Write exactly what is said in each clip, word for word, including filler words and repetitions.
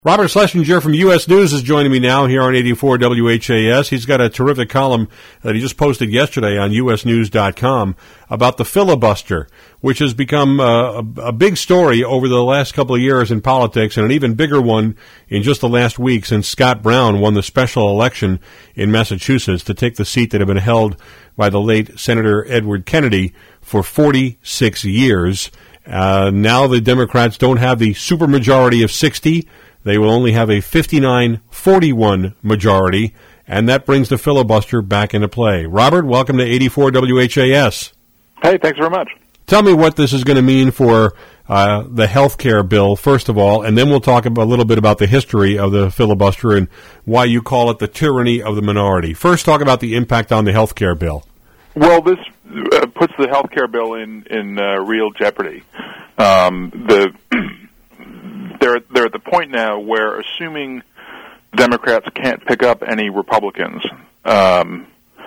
Robert Schlesinger from U S News is joining me now here on eighty-four W H A S. He's got a terrific column that he just posted yesterday on U S news dot com about the filibuster, which has become uh, a, a big story over the last couple of years in politics, and an even bigger one in just the last week since Scott Brown won the special election in Massachusetts to take the seat that had been held by the late Senator Edward Kennedy for forty-six years. Uh, now the Democrats don't have the supermajority of sixty. They will only have a fifty-nine forty-one majority, and that brings the filibuster back into play. Robert, welcome to eighty-four W H A S. Hey, thanks very much. Tell me what this is going to mean for uh, the health care bill, first of all, and then we'll talk about, a little bit about the history of the filibuster and why you call it the tyranny of the minority. First, talk about the impact on the health care bill. Well, this uh, puts the health care bill in, in uh, real jeopardy. Um, the... They're, they're at the point now where, assuming Democrats can't pick up any Republicans, um,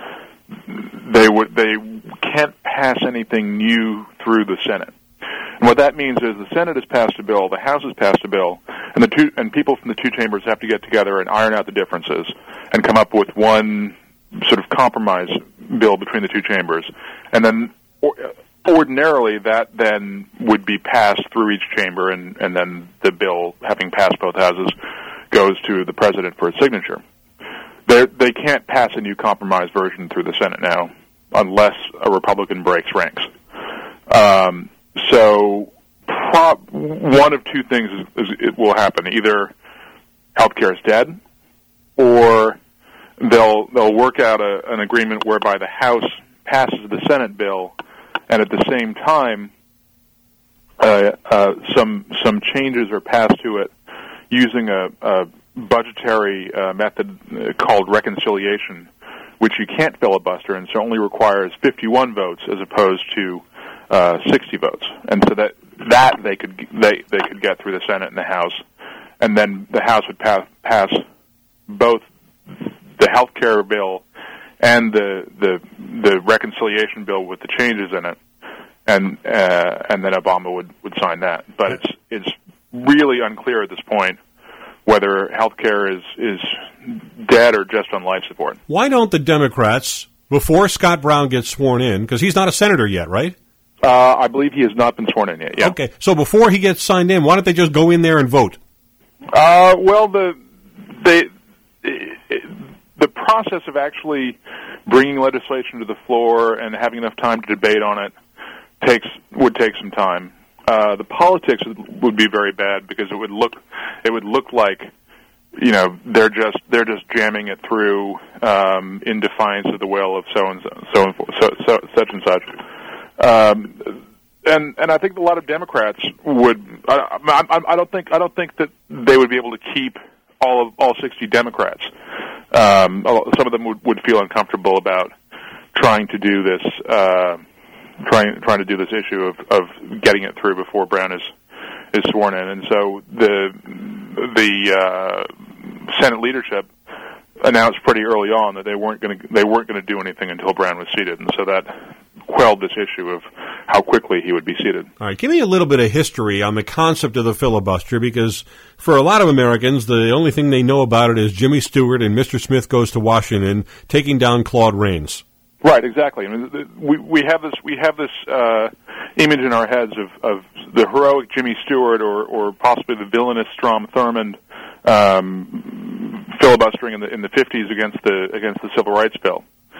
they would they can't pass anything new through the Senate. And what that means is the Senate has passed a bill, the House has passed a bill, and the two and people from the two chambers have to get together and iron out the differences and come up with one sort of compromise bill between the two chambers, and then. Or, Ordinarily, that then would be passed through each chamber, and, and then the bill, having passed both houses, goes to the president for his signature. They're, they can't pass a new compromise version through the Senate now unless a Republican breaks ranks. Um, so pro- one of two things is, is it will happen. Either healthcare is dead, or they'll they'll work out a, an agreement whereby the House passes the Senate bill, and at the same time, uh, uh, some some changes are passed to it using a, a budgetary uh, method called reconciliation, which you can't filibuster, and so only requires fifty-one votes as opposed to uh, sixty votes. And so that that they could they they could get through the Senate and the House, and then the House would pass pass both the health care bill and the, the the reconciliation bill with the changes in it, and uh, and then Obama would, would sign that. But it's it's really unclear at this point whether health care is, is dead or just on life support. Why don't the Democrats, before Scott Brown gets sworn in, because he's not a senator yet, right? Uh, I believe he has not been sworn in yet, yeah. Okay, so before he gets signed in, why don't they just go in there and vote? Uh, well, the they... It, The process of actually bringing legislation to the floor and having enough time to debate on it takes would take some time. Uh, the politics would be very bad because it would look it would look like you know they're just they're just jamming it through um, in defiance of the will of so and so so, so, so such and such. Um, and and I think a lot of Democrats would. I, I, I don't think I don't think that they would be able to keep all of all sixty Democrats. Um, some of them would, would feel uncomfortable about trying to do this, uh, trying trying to do this issue of, of getting it through before Brown is is sworn in, and so the the uh, Senate leadership announced pretty early on that they weren't going to they weren't going to do anything until Brown was seated, and so that quelled this issue of how quickly he would be seated. All right, give me a little bit of history on the concept of the filibuster, because for a lot of Americans, the only thing they know about it is Jimmy Stewart and Mister Smith Goes to Washington taking down Claude Rains. Right, exactly. I mean, we we have this we have this uh, image in our heads of, of the heroic Jimmy Stewart, or, or possibly the villainous Strom Thurmond um, filibustering in the in the fifties against the against the Civil Rights Bill,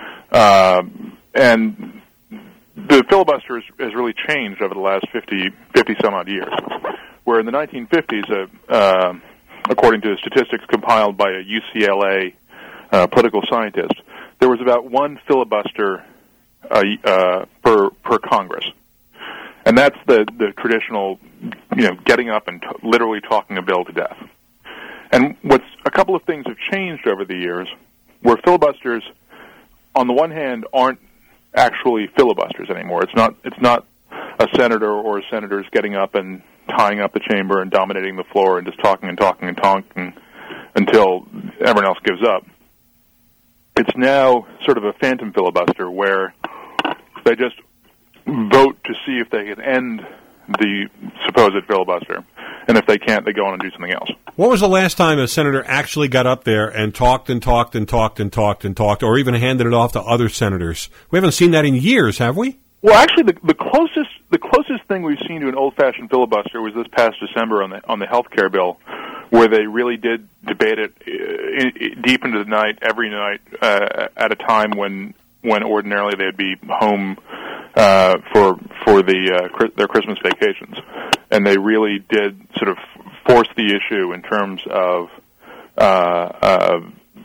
um, and the filibuster has, has really changed over the last fifty, fifty some odd years. Where in the nineteen fifties, uh, uh, according to statistics compiled by a U C L A uh, political scientist, there was about one filibuster uh, uh, per per Congress, and that's the the traditional, you know, getting up and t- literally talking a bill to death. And what's a couple of things have changed over the years, where filibusters, on the one hand, aren't actually filibusters anymore. It's not it's not a senator or senators getting up and tying up the chamber and dominating the floor and just talking and talking and talking until everyone else gives up. It's now sort of a phantom filibuster where they just vote to see if they can end the supposed filibuster. And if they can't, they go on and do something else. What was the last time a senator actually got up there and talked and talked and talked and talked and talked, or even handed it off to other senators? We haven't seen that in years, have we? Well, actually, the, the closest the closest thing we've seen to an old-fashioned filibuster was this past December on the on the health care bill, where they really did debate it uh, in, deep into the night, every night, uh, at a time when when ordinarily they'd be home uh, for for the uh, their Christmas vacations, and they really did sort of force the issue in terms of uh, uh,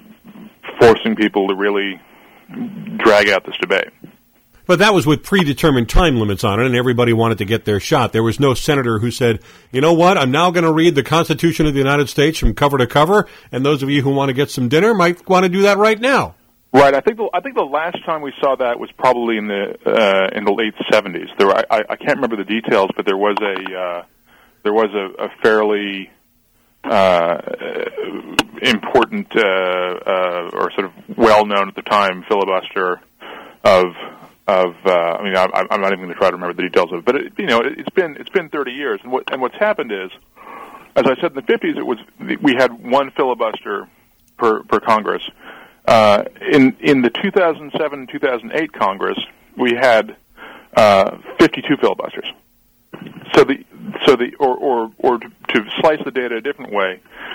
forcing people to really drag out this debate. But that was with predetermined time limits on it, and everybody wanted to get their shot. There was no senator who said, you know what, I'm now going to read the Constitution of the United States from cover to cover, and those of you who want to get some dinner might want to do that right now. Right. I think the, I think the last time we saw that was probably in the uh, in the late seventies. There, I, I can't remember the details, but there was a uh, there was a, a fairly uh, important uh, uh, or sort of well known at the time filibuster of. Of, uh, I mean, I, I'm not even going to try to remember the details of it, but it, you know, it, it's been it's been thirty years, and what and what's happened is, as I said in the fifties, it was we had one filibuster per per Congress. Uh, in in the two thousand seven two thousand eight Congress, we had uh, fifty-two filibusters. So the so the or or, or to, to slice the data a different way,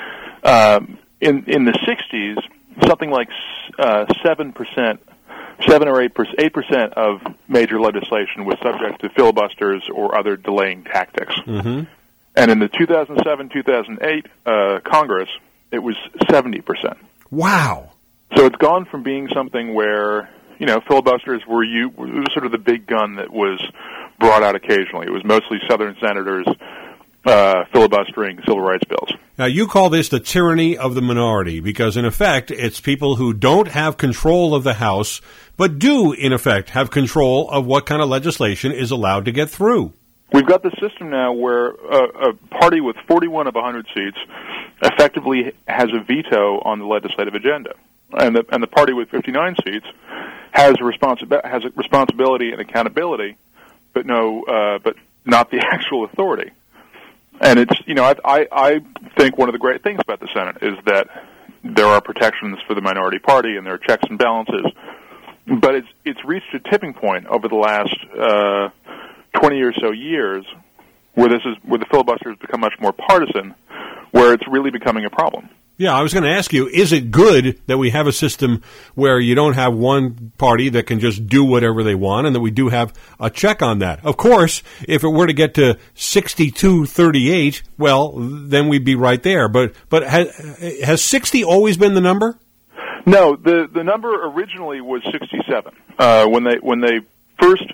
um, in in the sixties, something like uh, seven percent. Seven or eight percent, eight percent of major legislation was subject to filibusters or other delaying tactics. Mm-hmm. And in the two thousand seven two thousand eight uh, Congress, it was seventy percent. Wow! So it's gone from being something where you know filibusters were you it was sort of the big gun that was brought out occasionally. It was mostly Southern senators uh, filibustering civil rights bills. Now, you call this the tyranny of the minority because, in effect, it's people who don't have control of the House, but do, in effect, have control of what kind of legislation is allowed to get through. We've got the system now where a, a party with forty-one of one hundred seats effectively has a veto on the legislative agenda, and the and the party with fifty-nine seats has a responsi- has a responsibility and accountability, but no, uh, but not the actual authority. And it's, you know, I, I, I think one of the great things about the Senate is that there are protections for the minority party and there are checks and balances. But it's it's reached a tipping point over the last uh, twenty or so years where this is where the filibuster has become much more partisan, where it's really becoming a problem. Yeah, I was going to ask you, is it good that we have a system where you don't have one party that can just do whatever they want and that we do have a check on that? Of course, if it were to get to sixty-two thirty-eight, well, then we'd be right there. But but has, has sixty always been the number? No, the the number originally was sixty-seven. Uh, when they when they first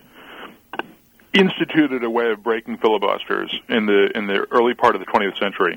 instituted a way of breaking filibusters in the in the early part of the twentieth century,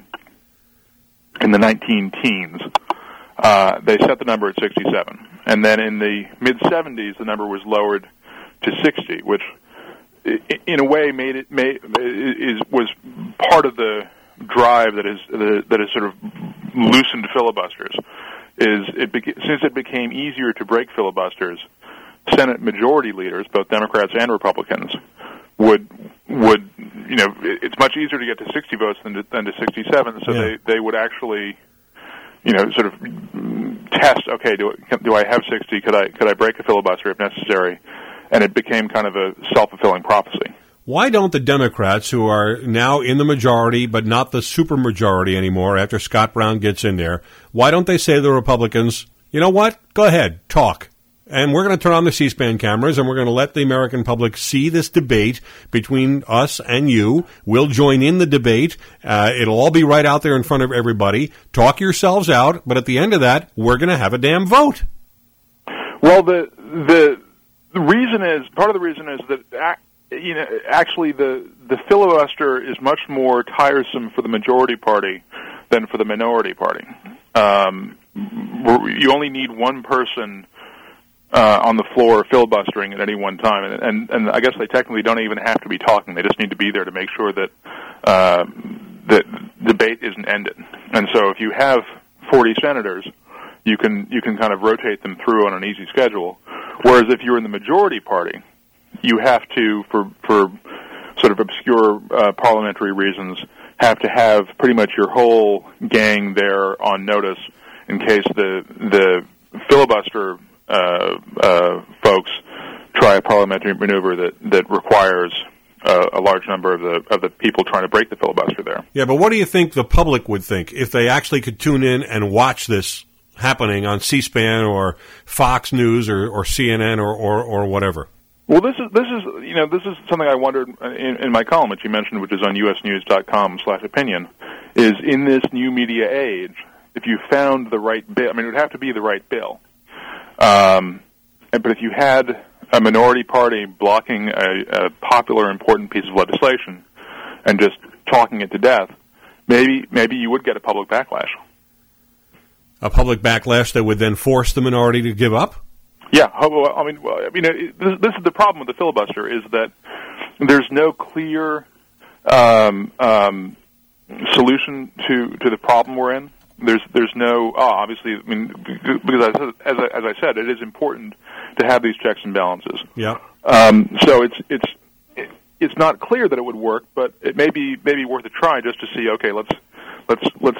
in the nineteen teens, uh, they set the number at sixty-seven. And then in the mid-seventies, the number was lowered to sixty, which in a way made it made, is was part of the drive that is that has sort of loosened filibusters. Is it beca- since it became easier to break filibusters, Senate majority leaders, both Democrats and Republicans, would would you know it's much easier to get to sixty votes than to, than to sixty-seven. So yeah. they they would actually you know sort of test. Okay, do do I have sixty? Could I could I break a filibuster if necessary? And it became kind of a self-fulfilling prophecy. Why don't the Democrats, who are now in the majority but not the supermajority anymore after Scott Brown gets in there, why don't they say to the Republicans, you know what, go ahead, talk. And we're going to turn on the C-SPAN cameras and we're going to let the American public see this debate between us and you. We'll join in the debate. Uh, it'll all be right out there in front of everybody. Talk yourselves out, but at the end of that, we're going to have a damn vote. Well, the the, the reason is, part of the reason is that you know, actually the the filibuster is much more tiresome for the majority party than for the minority party. Um, you only need one person uh, on the floor filibustering at any one time, and, and and I guess they technically don't even have to be talking. They just need to be there to make sure that uh, that debate isn't ended. And so, if you have forty senators, you can you can kind of rotate them through on an easy schedule. Whereas if you're in the majority party, you have to, for for sort of obscure uh, parliamentary reasons, have to have pretty much your whole gang there on notice in case the the filibuster uh, uh, folks try a parliamentary maneuver that, that requires uh, a large number of the of the people trying to break the filibuster there. Yeah, but what do you think the public would think if they actually could tune in and watch this happening on C-SPAN or Fox News or, or C N N or, or, or whatever? Well, this is this is you know this is something I wondered in, in my column, which you mentioned, which is on U S news dot com slash opinion. Is in this new media age, if you found the right bill, I mean, it would have to be the right bill. Um, but if you had a minority party blocking a, a popular, important piece of legislation and just talking it to death, maybe maybe you would get a public backlash. A public backlash that would then force the minority to give up? Yeah, I mean, well, I mean, it, this, this is the problem with the filibuster: is that there's no clear um, um, solution to, to the problem we're in. There's there's no oh, obviously, I mean, because as I, as I, as I said, it is important to have these checks and balances. Yeah. Um, so it's it's it, it's not clear that it would work, but it may be maybe worth a try just to see. Okay, let's let's let's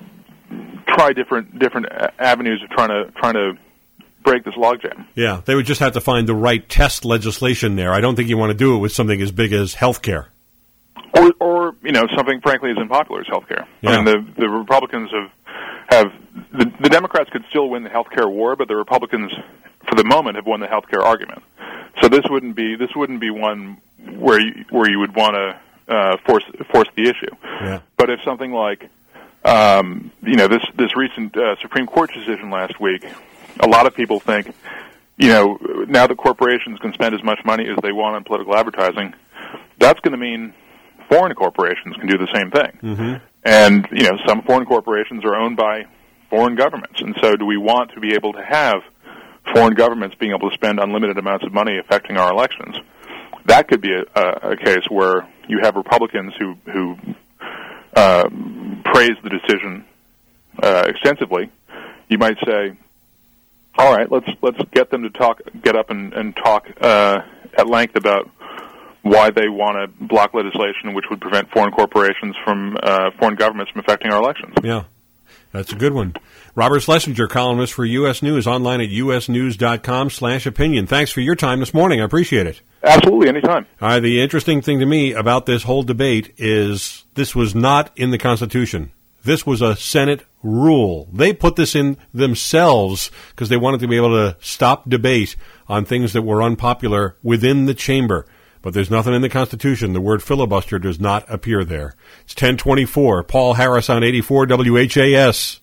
try different different avenues of trying to trying to break this logjam. Yeah, they would just have to find the right test legislation there. I don't think you want to do it with something as big as health care. Or, or you know, something frankly as unpopular as health care. Yeah. I mean, the the Republicans have have the, the Democrats could still win the health care war, but the Republicans, for the moment, have won the health care argument. So this wouldn't be this wouldn't be one where you, where you would want to uh, force force the issue. Yeah. But if something like um, you know this this recent uh, Supreme Court decision last week, a lot of people think, you know, now that corporations can spend as much money as they want on political advertising, that's going to mean foreign corporations can do the same thing. Mm-hmm. And, you know, some foreign corporations are owned by foreign governments. And so do we want to be able to have foreign governments being able to spend unlimited amounts of money affecting our elections? That could be a, a, a case where you have Republicans who, who uh, praise the decision uh, extensively. You might say, all right, let's let's get them to talk, get up and, and talk uh, at length about why they want to block legislation which would prevent foreign corporations from uh, foreign governments from affecting our elections. Yeah, that's a good one. Robert Schlesinger, columnist for U S News, online at U S news dot com slash opinion. Thanks for your time this morning. I appreciate it. Absolutely, anytime. All right, the interesting thing to me about this whole debate is this was not in the Constitution. This was a Senate rule. They put this in themselves because they wanted to be able to stop debate on things that were unpopular within the chamber. But there's nothing in the Constitution. The word filibuster does not appear there. It's ten twenty-four. Paul Harris on eighty-four W H A S.